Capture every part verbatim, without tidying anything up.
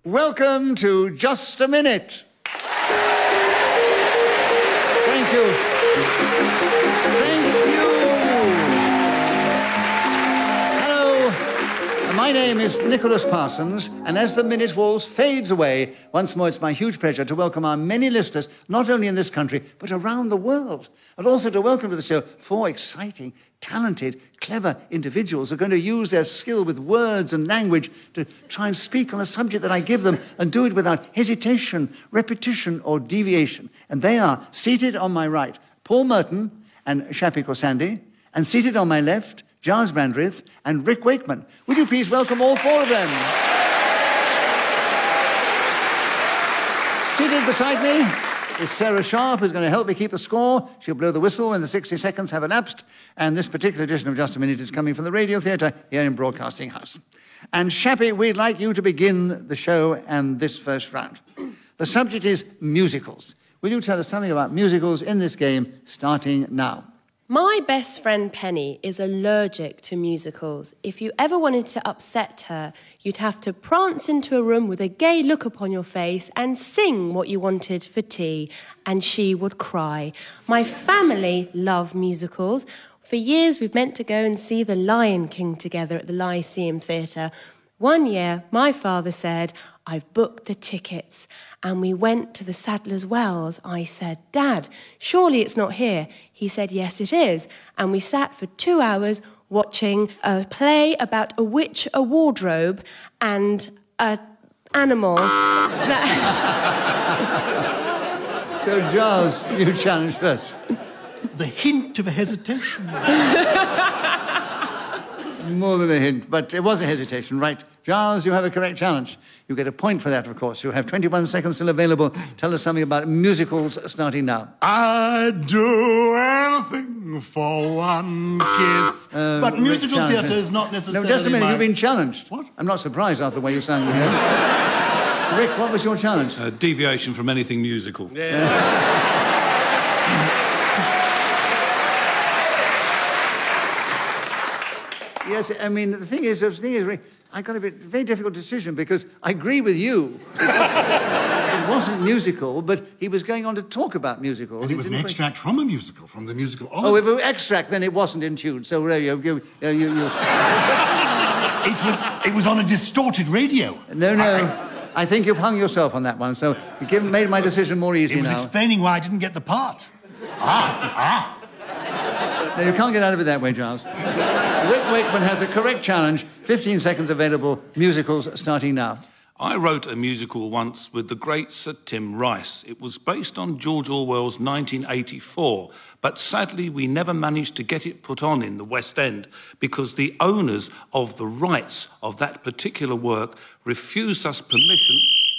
welcome to Just a Minute. Thank you. Thank you. Hello. My name is Nicholas Parsons, and as the minute waltz fades away, once more it's my huge pleasure to welcome our many listeners, not only in this country, but around the world. And also to welcome to the show four exciting, talented, clever individuals who are going to use their skill with words and language to try and speak on a subject that I give them and do it without hesitation, repetition, or deviation. And they are seated on my right, Paul Merton and Shappi Khorsandi, and seated on my left, Giles Brandreth and Rick Wakeman. Would you please welcome all four of them? Seated beside me is Sarah Sharp, who's going to help me keep the score. She'll blow the whistle when the sixty seconds have elapsed. And this particular edition of Just a Minute is coming from the Radio Theatre here in Broadcasting House. And Shappi, we'd like you to begin the show and this first round. The subject is musicals. Will you tell us something about musicals in this game, starting now? My best friend Penny is allergic to musicals. If you ever wanted to upset her, you'd have to prance into a room with a gay look upon your face and sing what you wanted for tea, and she would cry. My family love musicals. For years we've meant to go and see The Lion King together at the Lyceum Theatre. One year, my father said, "I've booked the tickets." And we went to the Sadler's Wells. I said, "Dad, surely it's not here." He said, "Yes, it is." And we sat for two hours watching a play about a witch, a wardrobe, and an animal. that... So, Giles, you challenge first. The hint of a hesitation. More than a hint, but it was a hesitation, right? Giles, you have a correct challenge. You get a point for that, of course. You have twenty-one seconds still available. Tell us something about musicals starting now. I'd do anything for one kiss. Uh, but musical Rick theatre is not necessarily No, just a minute. my... You've been challenged. What? I'm not surprised after the way you sang here. Rick, what was your challenge? Uh, deviation from anything musical. Yeah. Yes, I mean, the thing is, the thing is, Rick, I got a bit, very difficult decision because I agree with you. It wasn't musical, but he was going on to talk about musical. And it was an extract from a musical, from the musical... Oh, if it were extract, then it wasn't in tune. So, uh, you... you, you, you, you... It was, it was on a distorted radio. No, no. I, I think you've hung yourself on that one, so you've given, made my decision more easy now. It was now. explaining why I didn't get the part. Ah, ah. No, you can't get out of it that way, Giles. Rick Wakeman has a correct challenge. fifteen seconds available. Musicals starting now. I wrote a musical once with the great Sir Tim Rice. It was based on George Orwell's nineteen eighty-four, but sadly we never managed to get it put on in the West End because the owners of the rights of that particular work refused us permission...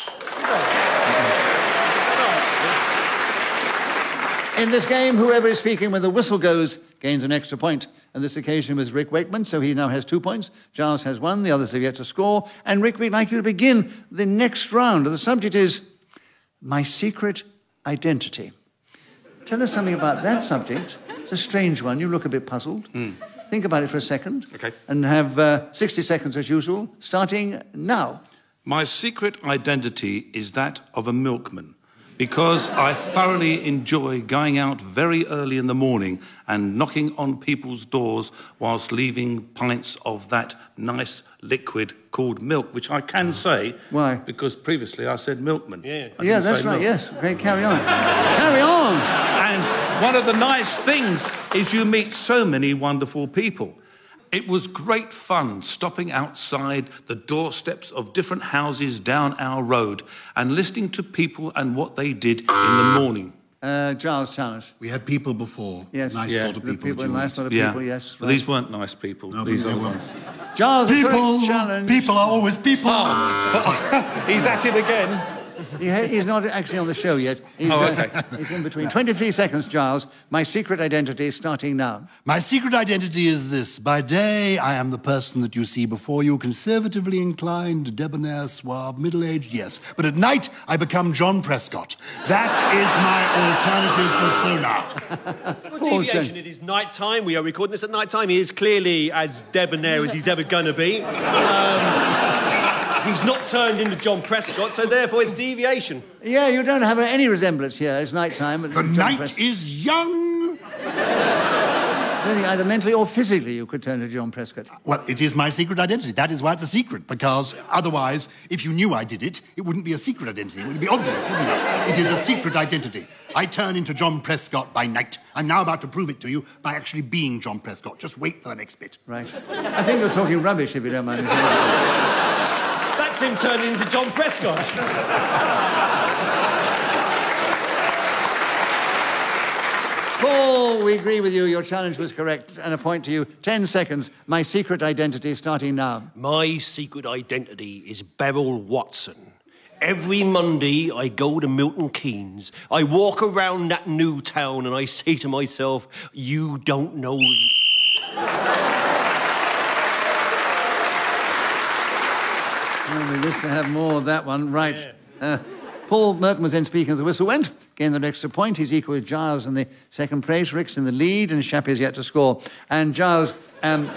In this game, whoever is speaking when the whistle goes gains an extra point. And this occasion was Rick Wakeman, so he now has two points. Giles has one, the others have yet to score. And Rick, we'd like you to begin the next round. The subject is My Secret Identity. Tell us something about that subject. It's a strange one. You look a bit puzzled. Mm. Think about it for a second. OK. And have uh, sixty seconds as usual, starting now. My secret identity is that of a milkman, because I thoroughly enjoy going out very early in the morning and knocking on people's doors whilst leaving pints of that nice liquid called milk, which I can say... Why? Because previously I said milkman. Yeah, yeah that's right, milk. Yes. Great, carry on. Carry on! And one of the nice things is you meet so many wonderful people. It was great fun stopping outside the doorsteps of different houses down our road and listening to people and what they did in the morning. Uh, Giles challenge. We had people before. Yes. Nice yeah. sort of people. people nice sort of yeah. people, yes. Right. But these weren't nice people. No, these they are weren't. ones. Giles, people, challenge. People are always people. Oh. He's at it again. He, he's not actually on the show yet. He's, oh, OK. Uh, he's in between. twenty-three seconds, Giles. My secret identity starting now. My secret identity is this. By day, I am the person that you see before you, conservatively inclined, debonair, suave, middle-aged, yes. But at night, I become John Prescott. That is my alternative persona. Well, deviation, it is night time. We are recording this at night time. He is clearly as debonair as he's ever going to be. Um, He's not turned into John Prescott, so therefore it's deviation. Yeah, you don't have any resemblance here. It's night time. The night is young. I think either mentally or physically you could turn to John Prescott. Well, it is my secret identity. That is why it's a secret, because otherwise, if you knew I did it, it wouldn't be a secret identity. It would be obvious, wouldn't it? It is a secret identity. I turn into John Prescott by night. I'm now about to prove it to you by actually being John Prescott. Just wait for the next bit. Right. I think you're talking rubbish, if you don't mind. That's him turning into John Prescott. Paul, we agree with you. Your challenge was correct. And a point to you. Ten seconds. My secret identity starting now. My secret identity is Beryl Watson. Every Monday, I go to Milton Keynes. I walk around that new town and I say to myself, you don't know... Well, we wish to have more of that one. Right. Yeah. Uh, Paul Merton was then speaking as the whistle went. Gained an extra point. He's equal with Giles in the second place. Rick's in the lead, and Shappy's yet to score. And Giles, um...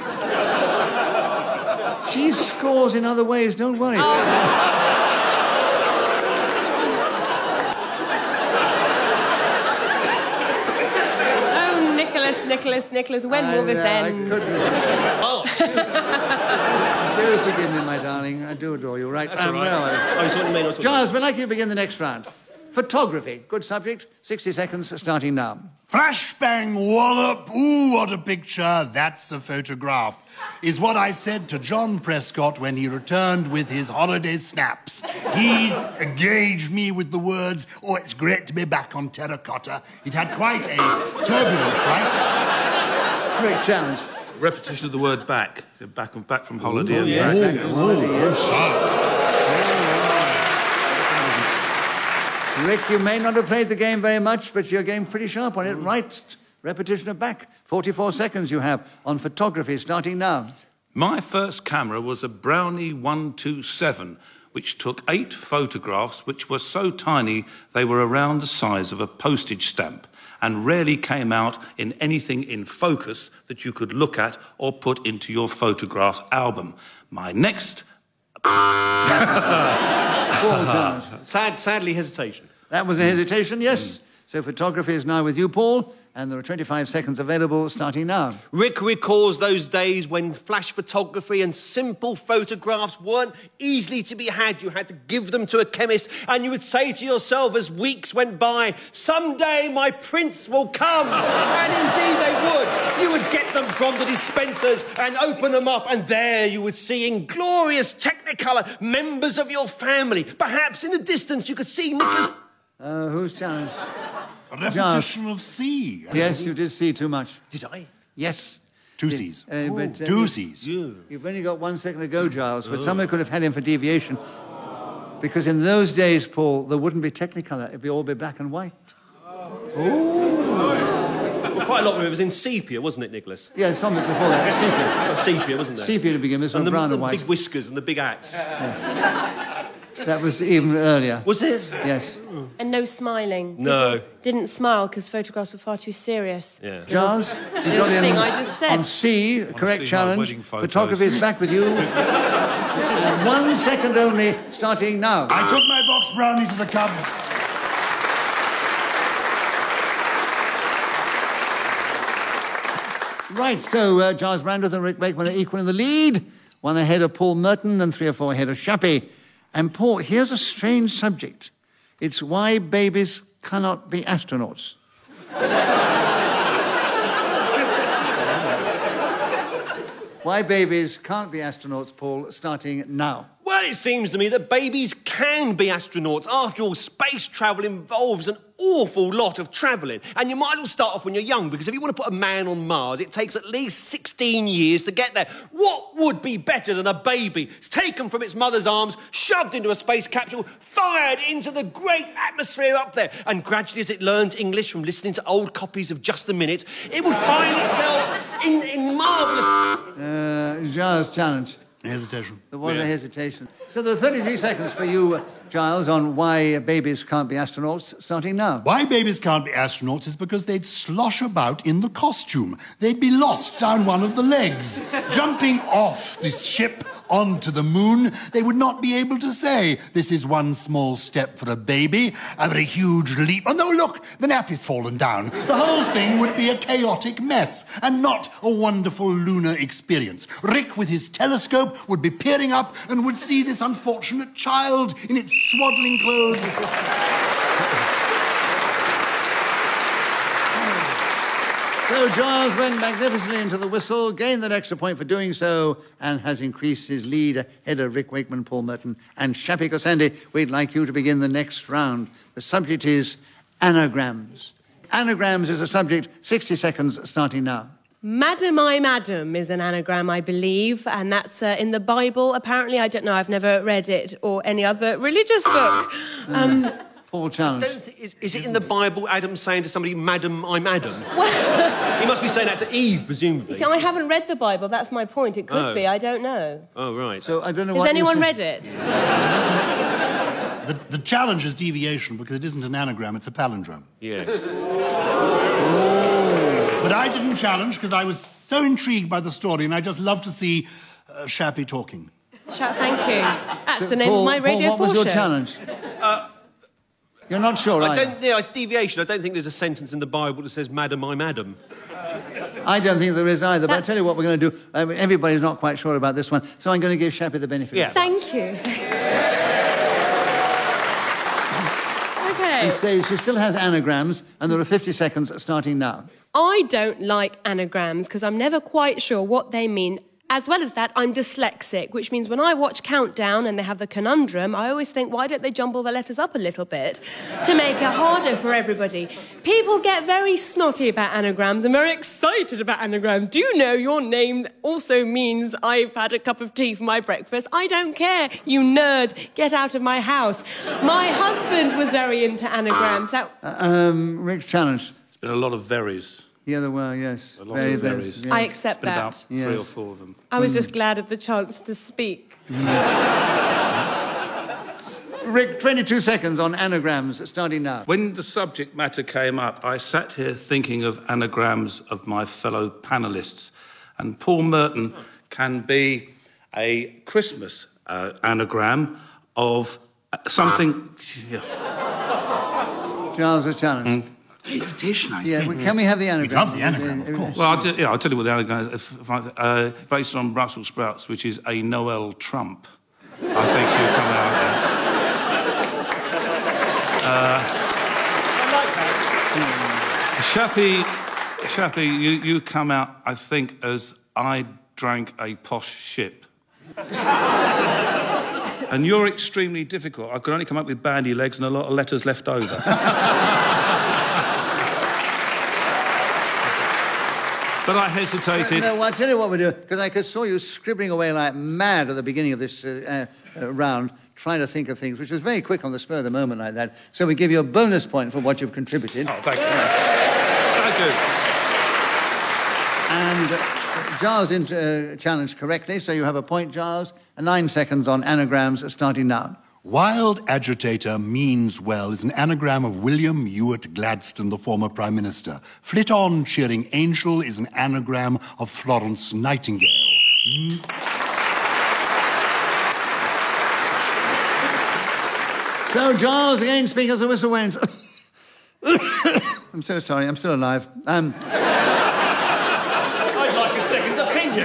she scores in other ways, don't worry. Oh. Oh, Nicholas, Nicholas, Nicholas, when I will this know, end? Oh, Do forgive me, my darling. I do adore you. Right. that's all right. well, Oh, you thought you meant not to- Giles, we'd like you to begin the next round. Photography. Good subject. sixty seconds starting now. Flashbang wallop, ooh, what a picture, that's a photograph, is what I said to John Prescott when he returned with his holiday snaps. He engaged me with the words, oh, it's great to be back on terracotta. He'd had quite a turbulent flight. Great challenge. Repetition of the word back. Back and back from holiday. Oh, and yes. back. Back on holiday, yes. Rick, you may not have played the game very much, but you're getting pretty sharp on it. Right. Repetition of back. forty-four seconds you have on photography starting now. My first camera was a Brownie one two seven, which took eight photographs, which were so tiny they were around the size of a postage stamp, and rarely came out in anything in focus that you could look at or put into your photograph album. My next... Sad, sadly, hesitation. That was a hesitation, yes. So photography is now with you, Paul, and there are twenty-five seconds available starting now. Rick recalls those days when flash photography and simple photographs weren't easily to be had. You had to give them to a chemist, and you would say to yourself as weeks went by, someday my prints will come. And indeed they would. You would get them from the dispensers and open them up, and there you would see in glorious Technicolor members of your family. Perhaps in the distance you could see Nicholas... Uh, who's challenged? A repetition of C. Yes, you did see too much. Did I? Yes. Two C's. Uh, but, uh, Two C's. You've only got one second to go, Giles, but someone could have had him for deviation. Because in those days, Paul, there wouldn't be Technicolor. It'd be all be black and white. Well, quite a lot of it was in sepia, wasn't it, Nicholas? Yeah, some of it before that. Sepia. Sepia, wasn't there? Sepia to begin with, And from the, brown the and white. big whiskers and the big hats. That was even earlier. Was it? Yes. And no smiling. No. People didn't smile because photographs were far too serious. Yeah. Giles, you Little got in thing I just said. on C, correct C, my challenge. wedding photos. Photography is back with you. And one second only, starting now. I took my box brownie to the Cubs. Right, so uh, Giles Brandreth and Rick Wakeman are equal in the lead. One ahead of Paul Merton and three or four ahead of Shappy. And Paul, here's a strange subject. It's why babies cannot be astronauts. Why babies can't be astronauts, Paul, starting now. Well, it seems to me that babies can be astronauts. After all, space travel involves an awful lot of travelling. And you might as well start off when you're young, because if you want to put a man on Mars, it takes at least sixteen years to get there. What would be better than a baby? It's taken from its mother's arms, shoved into a space capsule, fired into the great atmosphere up there. And gradually, as it learns English from listening to old copies of Just a Minute, it would find itself in, in marvellous... Uh, Giles' challenge. Hesitation. There was a hesitation. So there are thirty-three seconds for you, uh, Giles, on why babies can't be astronauts, starting now. Why babies can't be astronauts is because they'd slosh about in the costume. They'd be lost down one of the legs, jumping off this ship onto the moon, they would not be able to say, this is one small step for a baby, a very huge leap. Oh, no, look, the nappy's fallen down. The whole thing would be a chaotic mess and not a wonderful lunar experience. Rick, with his telescope, would be peering up and would see this unfortunate child in its swaddling clothes. So Giles went magnificently into the whistle, gained that extra point for doing so, and has increased his lead ahead of Rick Wakeman, Paul Merton, and Shappy Kosandi. We'd like you to begin the next round. The subject is anagrams. Anagrams is a subject, sixty seconds starting now. Madam, I Madam is an anagram, I believe, and that's uh, in the Bible. Apparently, I don't know, I've never read it or any other religious book. Um... Paul Challenge. Don't th- is, is it in the Bible, Adam saying to somebody, Madam, I'm Adam? He must be saying that to Eve, presumably. See, I haven't read the Bible, that's my point. It could Oh. be, I don't know. Oh, right. So I don't know Has what anyone you read said. it? The, the challenge is deviation because it isn't an anagram, it's a palindrome. Yes. But I didn't challenge because I was so intrigued by the story and I just love to see uh, Shappy talking. Shout, thank you. That's the name Paul, of my Radio Paul, what was four your show. challenge? You're not sure, I are you? don't, yeah, it's deviation. I don't think there's a sentence in the Bible that says, Madam, I'm Adam. I don't think there is either, but That- I'll tell you what we're going to do. I mean, everybody's not quite sure about this one, so I'm going to give Shappy the benefit. Yeah. Thank you. Okay. He says she still has anagrams, and there are fifty seconds starting now. I don't like anagrams because I'm never quite sure what they mean. As well as that, I'm dyslexic, which means when I watch Countdown and they have the conundrum, I always think, why don't they jumble the letters up a little bit to make it harder for everybody? People get very snotty about anagrams and very excited about anagrams. Do you know your name also means I've had a cup of tea for my breakfast? I don't care, you nerd. Get out of my house. My husband was very into anagrams. That... Uh, um, Rick's challenge. There's been a lot of verries. Yeah, there were, yes. A lot Very, of very, varies. yes. I accept Been that. about three or Yes. four of them. I was just glad of the chance to speak. Rick, twenty-two seconds on anagrams, starting now. When the subject matter came up, I sat here thinking of anagrams of my fellow panellists. And Paul Merton can be a Christmas uh, anagram of uh, something... Giles, a challenge. Mm. Hesitation, I Yeah, see. well, can we have the anagram? We'd love the anagram, of course. Well, I'll, t- yeah, I'll tell you what the anagram is. If, if I, uh, based on Brussels sprouts, which is a Noel Trump. I think you come out as... Uh, Shappy, Shappy, you, you come out, I think, as I drank a posh ship. And you're extremely difficult. I could only come up with bandy legs and a lot of letters left over. But I hesitated. No, no, I'll tell you what we do, because I could saw you scribbling away like mad at the beginning of this uh, uh, round, trying to think of things, which was very quick on the spur of the moment like that. So we give you a bonus point for what you've contributed. Oh, thank you. Thank you. And uh, Giles in, uh, challenged correctly, so you have a point, Giles. Nine seconds on anagrams, starting now. Wild agitator means well is an anagram of William Ewart Gladstone, the former Prime Minister. Flit on, cheering angel is an anagram of Florence Nightingale. Mm. So Giles again speaking as a whistle went. I'm so sorry, I'm still alive. Um, I'd like a second opinion.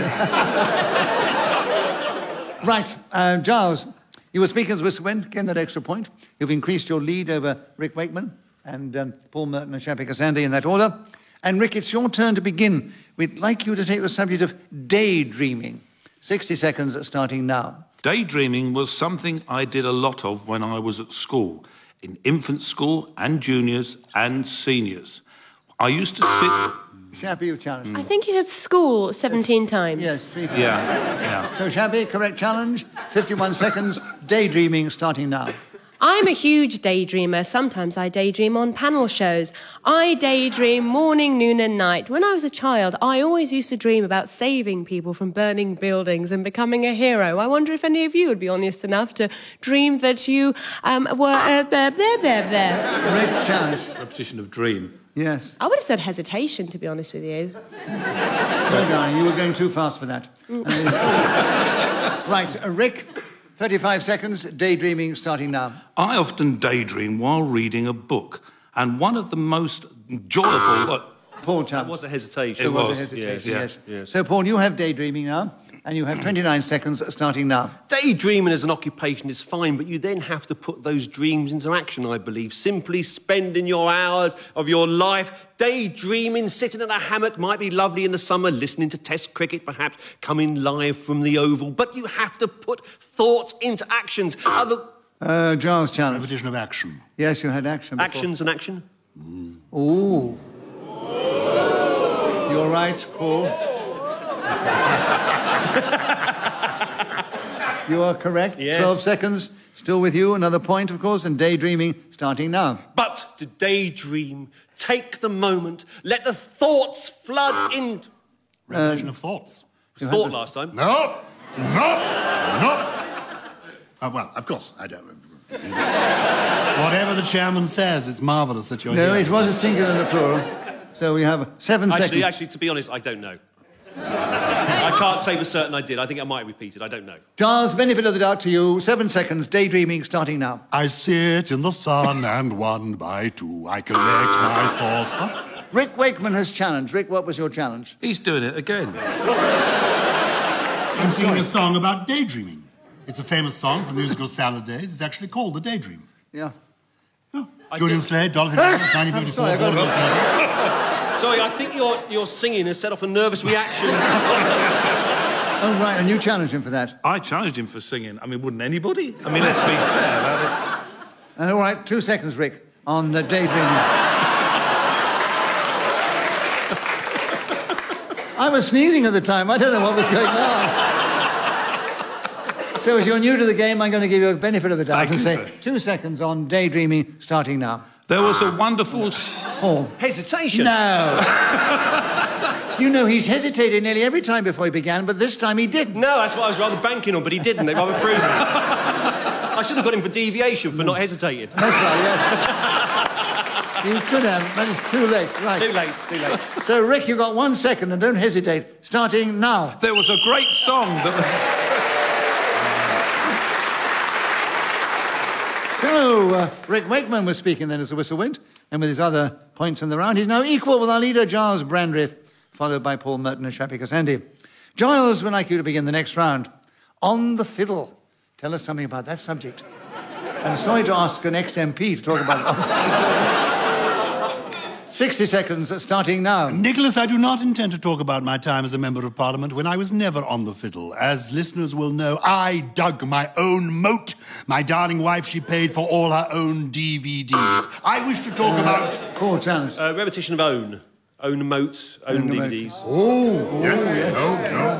right, uh, Giles, you were speaking as a whistle went, getting that extra point. You've increased your lead over Rick Wakeman and um, Paul Merton and Shappy Kosandi in that order. And Rick, it's your turn to begin. We'd like you to take the subject of daydreaming. sixty seconds starting now. Daydreaming was something I did a lot of when I was at school, in infant school and juniors and seniors. I used to sit... Shappy, you've challenged. I think you said school seventeen times. Yes, three times. Yeah, yeah. So Shappy, correct challenge. fifty-one seconds, daydreaming starting now. I'm a huge daydreamer. Sometimes I daydream on panel shows. I daydream morning, noon and night. When I was a child, I always used to dream about saving people from burning buildings and becoming a hero. I wonder if any of you would be honest enough to dream that you um, were... Uh, there, there, there, there. Correct challenge. Repetition of dream. Yes. I would have said hesitation, to be honest with you. No, darling, you were going too fast for that. Right, uh, Rick, thirty-five seconds, daydreaming starting now. I often daydream while reading a book, and one of the most enjoyable... Uh, Paul Chance. There was a hesitation. There was, was, a hesitation, yes, yes. yes. So, Paul, you have daydreaming now, and you have twenty-nine seconds starting now. Daydreaming as an occupation is fine, but you then have to put those dreams into action, I believe. Simply spending your hours of your life daydreaming, sitting in a hammock might be lovely in the summer, listening to Test cricket, perhaps coming live from the Oval. But you have to put thoughts into actions. Other... Uh, Giles challenge. Repetition of action. Yes, you had action before. Actions and action. Mm. Ooh. You're right, Paul. You are correct. Yes. twelve seconds. Still with you. Another point, of course, and daydreaming starting now. But to daydream, take the moment, let the thoughts flood in. Repetition of thoughts. It was thought last time. No, no, no. Uh, well, of course, I don't. Whatever the chairman says, it's marvellous that you're No, here. it was a singular and a plural. So we have seven Actually, seconds. actually, to be honest, I don't know. I can't say for certain I did. I think I might have repeated. I don't know. Giles, benefit of the doubt to you. Seven seconds. Daydreaming starting now. I sit in the sun and one by two I collect my thoughts. Huh? Rick Wakeman has challenged. Rick, what was your challenge? he's doing it again. I'm singing a song about daydreaming. It's a famous song from the musical Salad Days. It's actually called The Daydream. Yeah. Oh. Julian Slade, Dorothy Daniels, nineteen fifty-four. I'm sorry, I got Sorry, I think your, your singing has set off a nervous reaction. Oh, right, and you challenged him for that. I challenged him for singing. I mean, wouldn't anybody? I mean, let's be fair about it. Uh, all right, two seconds, Rick, on the daydreaming. I was sneezing at the time. I don't know what was going on. So as you're new to the game, I'm going to give you a benefit of the doubt Thank and you, say sir. two seconds on daydreaming starting now. There was a wonderful... Paul. Hesitation. No. You know, he's hesitated nearly every time before he began, but this time he didn't. No, that's what I was rather banking on, but he didn't. They rather threw me. I should have got him for deviation for not hesitating. That's right, yes. You could have, but it's too late. Right. Too late, too late. So, Rick, you've got one second, and don't hesitate. Starting now. There was a great song that was... So, uh, Rick Wakeman was speaking then as the whistle went, and with his other points in the round, he's now equal with our leader, Giles Brandreth, followed by Paul Merton and Shappy Kosandi. Giles, we'd like you to begin the next round. On the fiddle. Tell us something about that subject. I'm sorry to ask an ex-M P to talk about it. sixty seconds, starting now. Nicholas, I do not intend to talk about my time as a Member of Parliament when I was never on the fiddle. As listeners will know, I dug my own moat. My darling wife, she paid for all her own D V Ds. I wish to talk about... Paul Chance. Uh, repetition of own. Own moat, own, Own D V moat. Ds. Oh, yes, yes. no, no.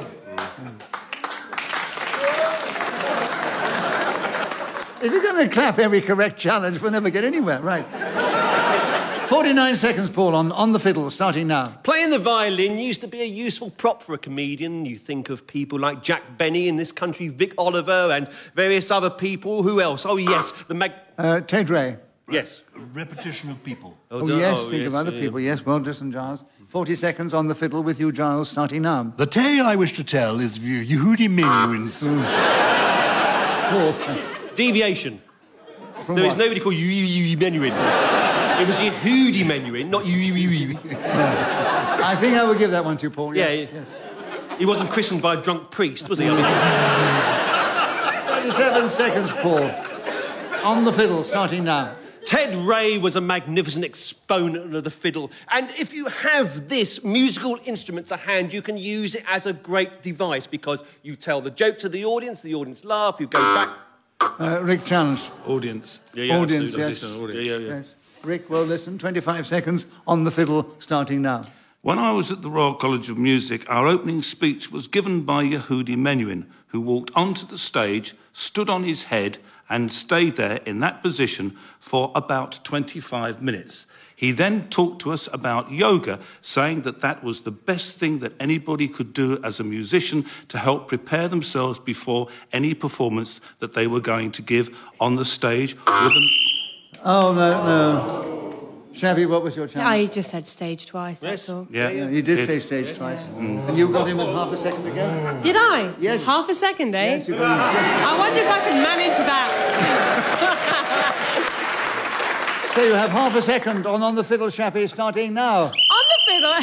If you're going to clap every correct challenge, we'll never get anywhere. Right. forty-nine seconds, Paul, on, on the fiddle, starting now. Playing the violin used to be a useful prop for a comedian. You think of people like Jack Benny in this country, Vic Oliver, and various other people. Who else? Oh, yes, the mag... Uh, Ted Ray. Yes. Repetition of people. Oh, do- yes, oh, think yes, of other yeah. people. Yes, well, listen, Giles. forty seconds on the fiddle with you, Giles, starting now. The tale I wish to tell is Yehudi Menuhin's... Paul. Deviation. From There is what? nobody called you, you, you, Menuhin. It was Yehudi Menuhin, not you, you, you, you. I think I will give that one to you, Paul. Yeah, Yes, yeah. yes. He wasn't christened by a drunk priest, was he? I mean, thirty-seven seconds, Paul. On the fiddle, starting now. Ted Ray was a magnificent exponent of the fiddle. And if you have this musical instrument to hand, you can use it as a great device because you tell the joke to the audience, the audience laugh, you go back. Uh, Rick Challenge. Audience. Yeah, yeah, Audience, absolutely. yes. Listen, audience. Yeah, yeah, yeah. Yes. Rick, well, listen, twenty-five seconds on the fiddle, starting now. When I was at the Royal College of Music, our opening speech was given by Yehudi Menuhin, who walked onto the stage, stood on his head, and stayed there in that position for about twenty-five minutes. He then talked to us about yoga, saying that that was the best thing that anybody could do as a musician to help prepare themselves before any performance that they were going to give on the stage with an... Oh, no, no. Shappy, what was your challenge? I just said stage twice, that's Yes. all. Yeah. Yeah, you did say stage twice. And you got him with half a second to go? Did I? Yes. Half a second, eh? Yes, you got him. I wonder if I can manage that. So you have half a second on On the Fiddle, Shappy, starting now. On the fiddle.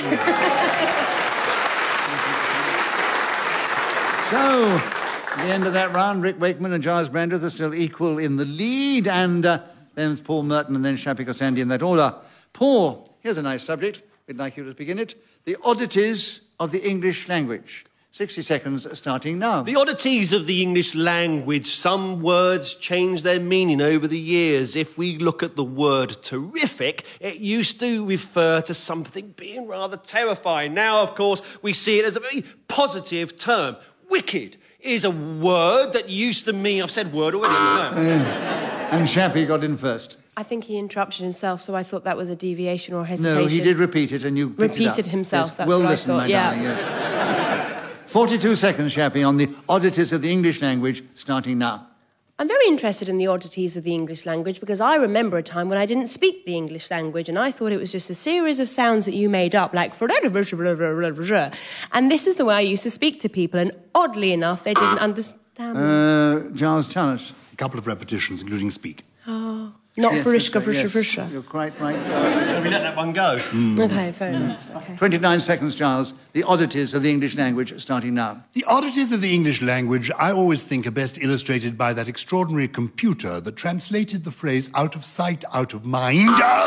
So, at the end of that round, Rick Wakeman and Giles Brandreth are still equal in the lead, and uh, then it's Paul Merton and then Shappy Khorsandi in that order. Paul, here's a nice subject. We'd like you to begin it. The oddities of the English language. sixty seconds starting now. The oddities of the English language. Some words change their meaning over the years. If we look at the word terrific, it used to refer to something being rather terrifying. Now, of course, we see it as a very positive term. Wicked is a word that used to mean... I've said word already. No. And Shappy got in first. I think he interrupted himself, so I thought that was a deviation or hesitation. No, he did repeat it, and you picked it Repeated up. himself, Yes, that's well what I listened, thought, my yeah. darling, yes. forty-two seconds, Shappy, on the oddities of the English language, starting now. I'm very interested in the oddities of the English language because I remember a time when I didn't speak the English language and I thought it was just a series of sounds that you made up, like... And this is the way I used to speak to people, and oddly enough, they didn't understand me. Uh, Giles Challis. A couple of repetitions, including speak. Oh, not Yes, Farishka, yes, Farishka, yes, Farishka. You're quite right. We let that one go. Okay, fair enough. Okay. twenty-nine seconds, Giles. The oddities of the English language, starting now. The oddities of the English language, I always think, are best illustrated by that extraordinary computer that translated the phrase out of sight, out of mind.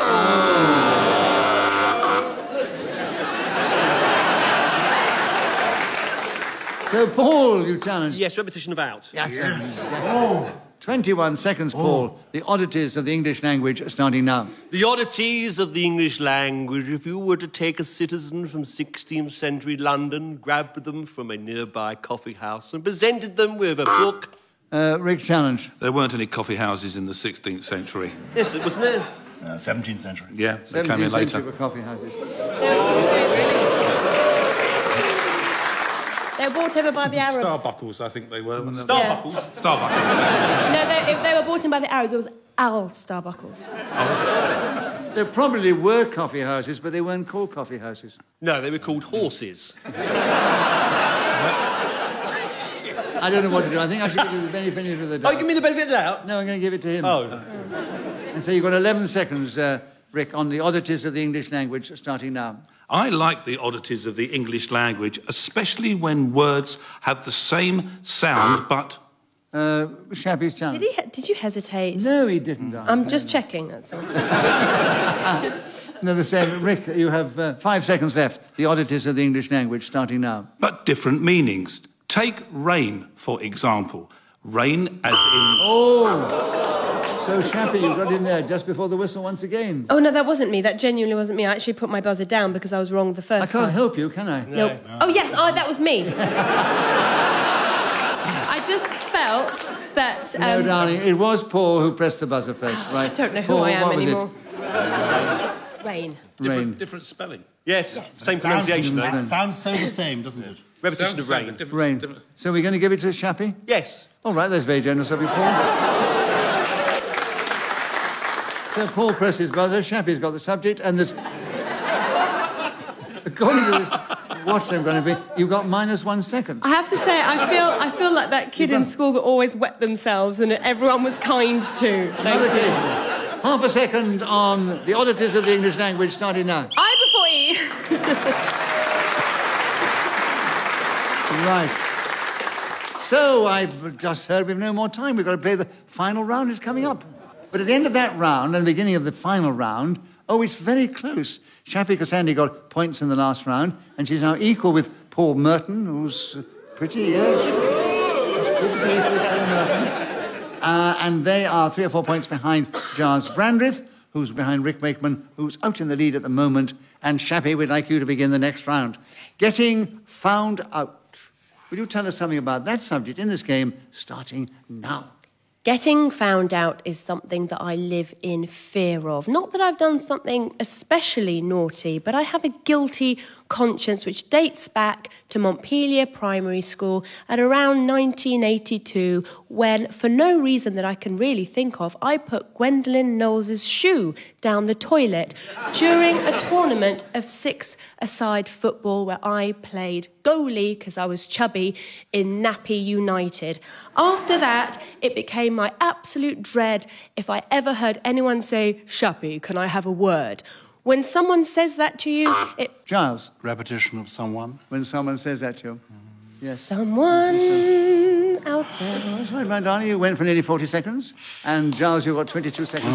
So, Paul, you challenged. Yes, repetition of out. Yes. yes. Oh. twenty-one seconds, Paul. The oddities of the English language, starting now. The oddities of the English language. If you were to take a citizen from sixteenth century London, grab them from a nearby coffee house and presented them with a book... Uh, Rick challenge. There weren't any coffee houses in the sixteenth century. Yes, it was there. Uh, seventeenth century. Yeah, they came in seventeenth century later. were coffee houses. They were brought over by the Arabs. Starbuckles, I think they were. weren't they? Starbuckles. Starbuckles. No, they, if they were brought in by the Arabs, it was Al Starbuckles. There probably were coffee houses, but they weren't called coffee houses. No, they were called horses. I don't know what to do. I think I should give you the benefit of the Oh, doubt. give me the benefit of the doubt. No, I'm going to give it to him. Oh. And so you've got eleven seconds, uh, Rick, on the oddities of the English language, starting now. I like the oddities of the English language, especially when words have the same sound but... Uh, Shappy's challenge. Did, he he- did you hesitate? No, he didn't. darling. I'm just checking, that's all. No, the same. Rick, you have uh, five seconds left. The oddities of the English language, starting now. but different meanings. Take rain, for example. Rain as in... Oh! So, Shappy, you got in there just before the whistle once again. Oh, no, that wasn't me. That genuinely wasn't me. I actually put my buzzer down because I was wrong the I first can't time. help you, can I? Nope. Oh, yes, oh, that was me. I just felt that... No, Um, darling, it was Paul who pressed the buzzer first, right? I don't know who Paul, I am what was it? anymore. Rain. Different, Rain. different spelling. Yes, same Sounds, pronunciation, though. sounds so the same, doesn't it? Repetition of Sounds the same, rain. but different- Rain. different- So we're going to give it to Shappy? Yes. All right, that's very generous of you, Paul. So Paul presses buzzer, Shappy's got the subject, and there's... According to this watch I'm going to be, you've got minus one second. I have to say, I feel I feel like that kid in school that always wet themselves and everyone was kind to. Another Like, occasion. Half a second on the oddities of the English language, starting now. I before E. Right. So I've just heard we've no more time. We've got to play the final round is coming up. But at the end of that round and the beginning of the final round, oh, it's very close. Shappy Khorsandi got points in the last round, and she's now equal with Paul Merton, who's pretty, yes. Pretty equal with Paul Merton. Uh, and they are three or four points behind Giles Brandreth, who's behind Rick Wakeman, who's out in the lead at the moment. And Shappy, we'd like you to begin the next round. Getting found out. Will you tell us something about that subject in this game, starting now? Getting found out is something that I live in fear of. Not that I've done something especially naughty, but I have a guilty conscience which dates back to Montpellier Primary School at around nineteen eighty-two, when, for no reason that I can really think of, I put Gwendolyn Knowles' shoe down the toilet during a tournament of six-a-side football where I played goalie, because I was chubby, in Nappy United. After that, it became my absolute dread if I ever heard anyone say, "Shappy, can I have a word?" When someone says that to you, it... Giles. Repetition of someone. When someone says that to you. Yes. Someone out there. Oh, that's right, my darling. You went for nearly forty seconds. And Giles, you've got twenty-two seconds.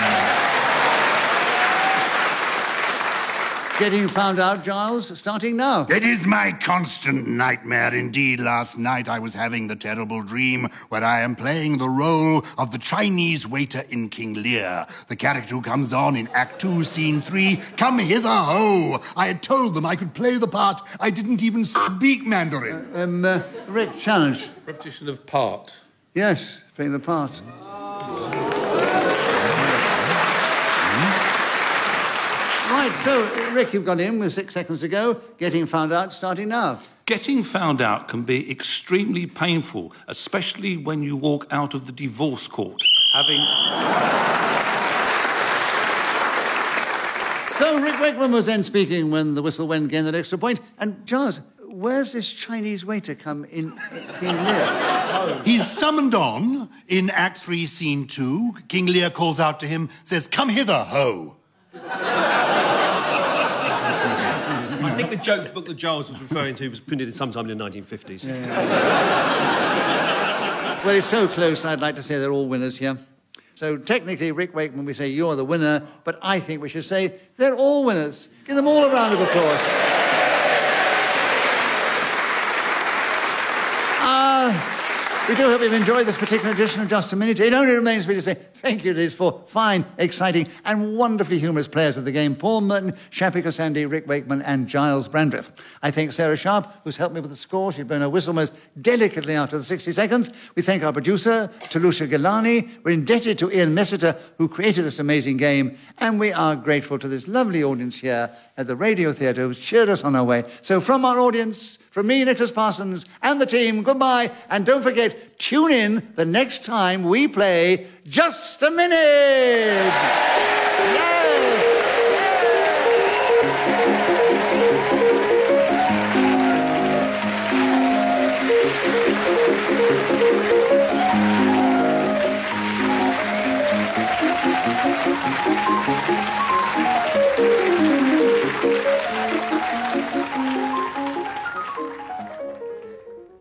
Getting found out, Giles, starting now. It is my constant nightmare. Indeed, last night I was having the terrible dream where I am playing the role of the Chinese waiter in King Lear. The character who comes on in Act Two, Scene Three. Come hither, ho! I had told them I could play the part. I didn't even speak Mandarin. Uh, um, uh, Rick, challenge. Repetition of part. Yes, playing the part. Right, so, Rick, you've got in with six seconds to go. Getting found out, starting now. Getting found out can be extremely painful, especially when you walk out of the divorce court, having... So, Rick Wakeman was then speaking when the whistle went, gained that extra point. And, Giles, where's this Chinese waiter come in King Lear? He's summoned on in Act Three, Scene Two. King Lear calls out to him, says, "Come hither, ho!" I think the joke book that Giles was referring to was printed in sometime in the nineteen fifties. Yeah, yeah. Well, it's so close, I'd like to say they're all winners here. So technically, Rick Wakeman, we say you're the winner, but I think we should say they're all winners. Give them all a round of applause. Uh, we do hope you've enjoyed this particular edition of Just a Minute. It only remains for me to say thank you to these four fine, exciting and wonderfully humorous players of the game, Paul Merton, Shappy Kosandi, Rick Wakeman and Giles Brandreth. I thank Sarah Sharp, who's helped me with the score. She's blown her whistle most delicately after the sixty seconds. We thank our producer, Talusha Gilani. We're indebted to Ian Messiter, who created this amazing game. And we are grateful to this lovely audience here at the Radio Theatre who's cheered us on our way. So from our audience, from me, Nicholas Parsons, and the team, goodbye. And don't forget, tune in the next time we play Just a Minute! Yay! Yay!